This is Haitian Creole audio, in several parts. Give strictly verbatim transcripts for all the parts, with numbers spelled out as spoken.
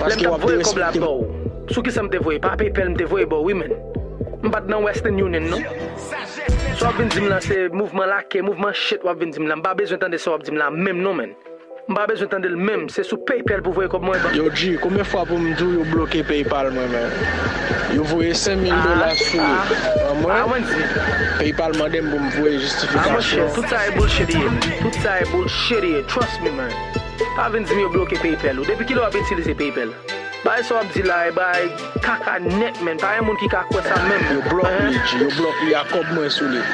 Parce que vous avez respecté. Sou ki sa mte voye, pa PayPal mte voye bo, oui men. Mbat nan Western Union, non? So wap vin dim lan se mouvement lake, mouvement shit wap vin dim lan. Mba bezwen tande se wap dim lan, même non men. Mba bezwen tande l même, c'est sous PayPal pour voye comme moi. Yo G, combien fois pour me dire yo bloqué PayPal moi men? Yo voye cinq mille dollars sous moi. Ah, ouais, PayPal madame pour me voye justification. Tout ça est bullshit here. Tout ça est bullshit here. Trust me man. Pa vin dim yo bloqué PayPal. Depuis ki lo wap utiliser PayPal? Ba so ap di la, ba kaka net men, pa yon moun ki kaka kwa sa men. Yo blok li, yo blok li akob mwen sou li.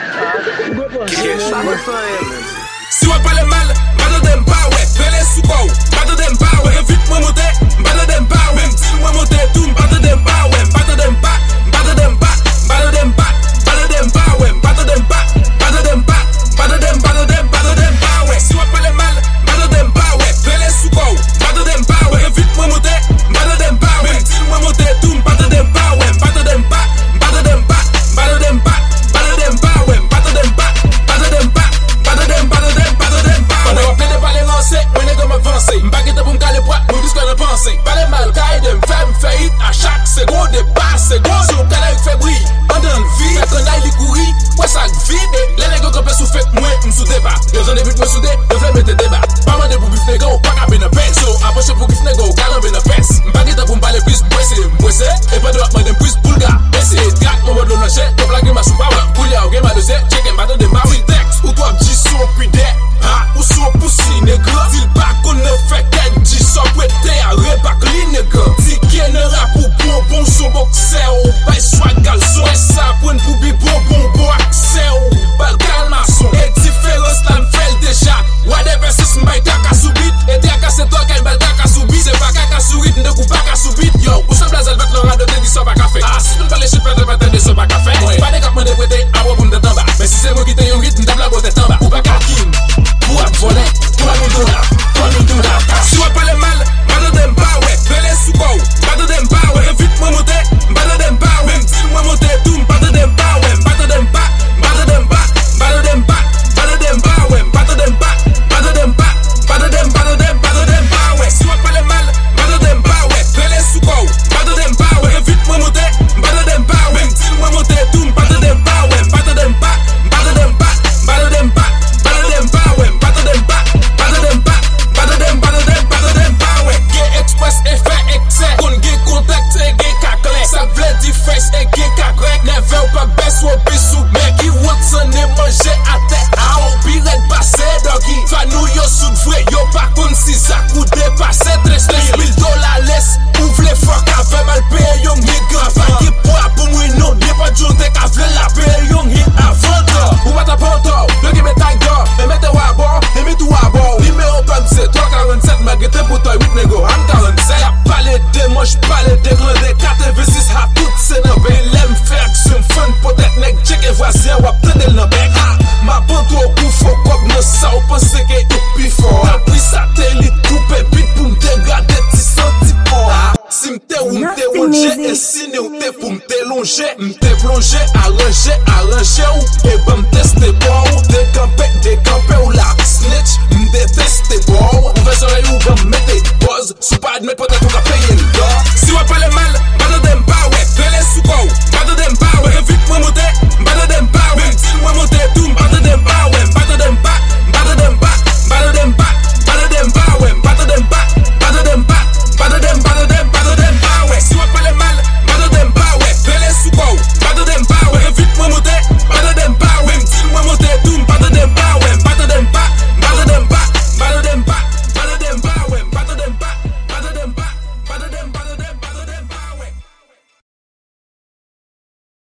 Si wap pale mal, mbado dem pa we, pele sou kou, mbado dem pa we, vite mwen mote, mbado dem pa we, mtil mwen mote tou, mbado dem pa we, mbado dem pa, mbado dem pa, mbado dem pa, mbado dem pa we, mbado dem pa, mbado dem pa, mbado dem, mbado dem, mbado dem pa we. Si wap pale mal, mbado dem pa we, pele sou kou, mbado dem pa we, vite mwen mote, mbado dem pa we, mtil mwen mote tou, mbado dem pa we, mbado dem pa, mbado dem pa, mbado dem pa, mbado dem pa we, mbado dem pa, mbado dem pa, mbado dem, mbado dem, mbado dem pa we. Pendant que parler lancé, on est comme avancé, m'baguette pour m'caler poids, nous disons qu'on a pensé. Parler mal, caille dem, femme faillite à chaque seconde, débat seconde, sur le canal fait brille, on donne vie, fait qu'on aille les courir, ouais ça vide, les nègres qu'on peut sous fait, moi, m'sous débat, j'en ai vu me souder, je voulais mettre débat, pas mal de pour bif nègres, pas qu'à ben a peine, so, approche pour bif nègres, calme ben a pèse, m'baguette pour m'parler plus, boissé, boissé, et pas de rap, madame plus, boulga, baissé, gâte, on va de l'encher, ton blague ma soupa, ouais, poulia, ou game à dossier, check and battle de Marie, texte, ou toi, petit son, puis des, ah, ou son poussi, nègre, dis pas qu'on ne fait qu'un dix sans prêter à réparer, nègre, dis qu'il ne rap pour bon, bon, son boxer, ou pas soit galson, et ça, pour une poubie, bon, bon, bon, accès, ou bal calmaçon, et différence, là, m'fait déjà, whatever, si m'baille, kaka soubit, et t'es à casser toi, qu'un bal kaka soubit, c'est pas kaka soubit, ne coupe pas kaka soubit, yo, ou semble à zalvet, le rade, t'es dit ça, pas café, ah, si tu ne pas les chiffres, t'es pas t'es dit ça, pas café, pas des capements de prêter, à moi, pour me détendre, mais si c'est moi qui t'ai yon rythme, t'as la beauté, t'en bas, ou pas kakim, pour à voler, pour à nous donner, pour à nous donner, si on parle mal, m'bado dem pa we, pele sou kou, m'bado dem pa we, vite moi monte, m'bado dem pa we, m'til moi monte tout, m'bado dem pa we, m'bado dem pa, m'bado dem pa, m'bado dem pa, m'bado dem pa we, m'bado dem pa, m'bado dem pa, m'bado dem, m'bado dem, m'bado dem pa we, si on parle mal, m'bado dem pa we, pele sou kou, m'bado dem pa we, vite moi monte, m'bado dem pa we, m'til moi monte tout, m'bado dem pa we, m'bado dem pa, m'bado dem pa, m'bado dem pa, m'bado dem pa we, m'bado dem pa, m'bado dem pa, m'bado dem, m'bado dem, m'bado dem pa we. Get express et fait excès, kon get contact et get kakle, ça vle di face et get kakrek, never ou pas baisse ou bisou, mais qui Watson et manger à tête, à ou biret passé doggy, fa nou yo soud vrai, yo pa kon si ça kou dépassé, tres mille dollars laisse, ouvre les fuck avec mal payé yon nigga, fa ki poa pour moi non, n'est pas jonte ka vle la payé yon hit avant toi, ou pas ta panto, le qui met ta gueule, mais mettez ou à bord, et mettez ou à bord, numéro comme c'est trois quarante-sept, maguette pour toi huit nego, I'm quarante-sept, y'a pas les deux, moi j'pas les deux, grands des quatre V six, ha tout c'est dans ben, l'aime faire action, fun, peut-être nec, check et voisin, ou obtenir le bec, ha, ma panto au coup, faut comme ne ça, ou pense que y'a plus fort, t'as pris satellite, coupé, pit pour m'dégrader, t'y senti fort, ha, si m'te ou m'te rongé, et si ne ou t'es pour m'te longer, m'te plongé, arrangé, arrangé, ou, et ben m'tester bon, ou décampé, décampé, ou la snitch, m'détester bon, ou vais oreille ou ben m'mette buzz, sous pas admettre peut-être qu'on a payé le dos, si on parle mal,